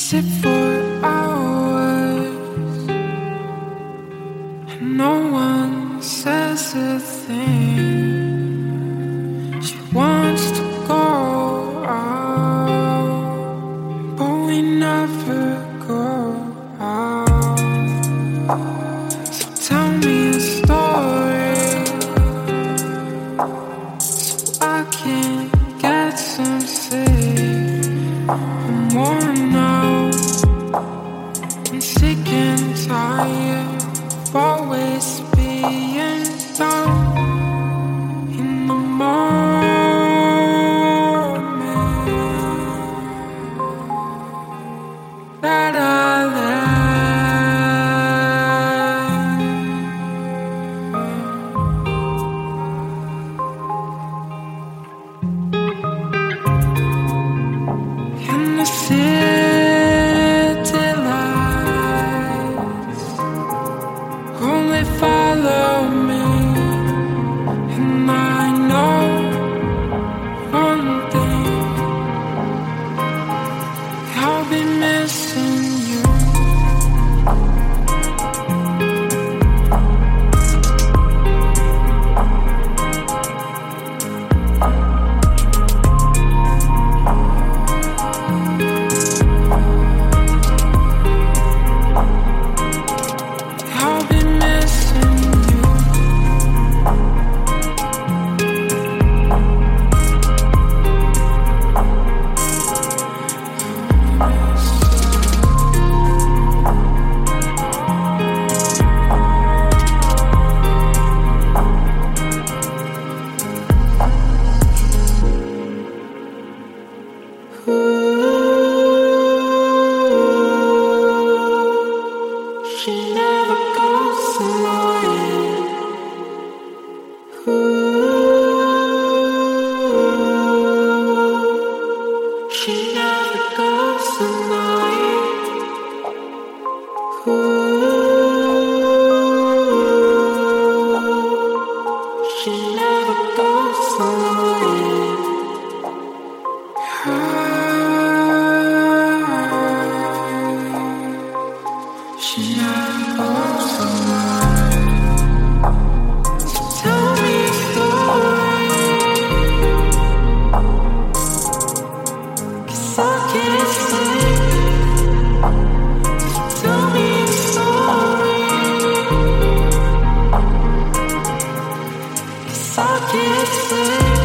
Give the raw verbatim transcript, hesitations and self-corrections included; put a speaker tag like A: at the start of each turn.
A: sit for hours and no one says a thing. She wants to go out, but we never go out. So tell me a story so I can get some sleep. I'm worn out, I'm sick and tired of always being down in the moment that I the city lights only follow me, and I know one thing: I'll be missing you. She never goes annoying. She never goes annoying. She never goes annoying. She never goes alone. So tell me a story, 'cause I can't sleep. So tell me a story, 'cause I can't sleep.